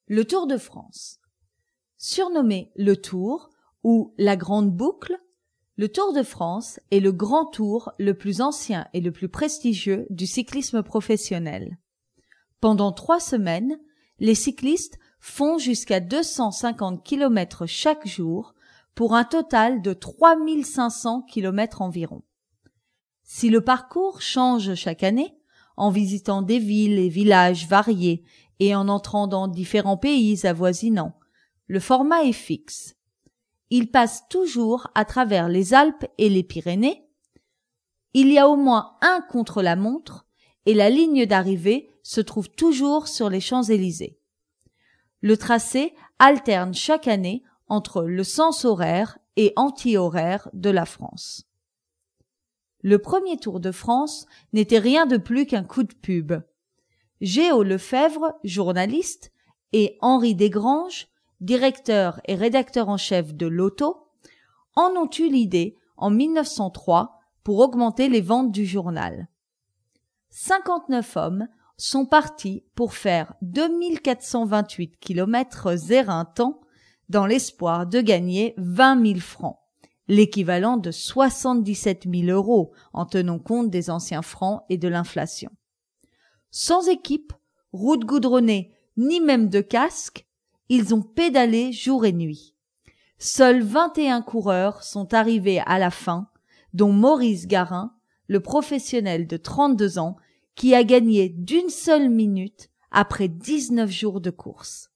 Le Tour de France. Surnommé le Tour ou la Grande Boucle, le Tour de France est le grand tour le plus ancien et le plus prestigieux du cyclisme professionnel. Pendant 3 semaines, les cyclistes font jusqu'à 250 km chaque jour pour un total de 3500 km environ. Si le parcours change chaque année, en visitant des villes et villages variés et en entrant dans différents pays avoisinants, le format est fixe. Il passe toujours à travers les Alpes et les Pyrénées. Il y a au moins un contre-la-montre et la ligne d'arrivée se trouve toujours sur les Champs-Élysées. Le tracé alterne chaque année entre le sens horaire et anti-horaire de la France. Le premier Tour de France n'était rien de plus qu'un coup de pub. Géo Lefebvre, journaliste, et Henri Desgranges, directeur et rédacteur en chef de l'Auto, en ont eu l'idée en 1903 pour augmenter les ventes du journal. 59 hommes sont partis pour faire 2428 km éreintants dans l'espoir de gagner 20 000 francs, l'équivalent de 77 000 € en tenant compte des anciens francs et de l'inflation. Sans équipe, route goudronnée, ni même de casque, ils ont pédalé jour et nuit. Seuls 21 coureurs sont arrivés à la fin, dont Maurice Garin, le professionnel de 32 ans, qui a gagné d'1 seule minute après 19 jours de course.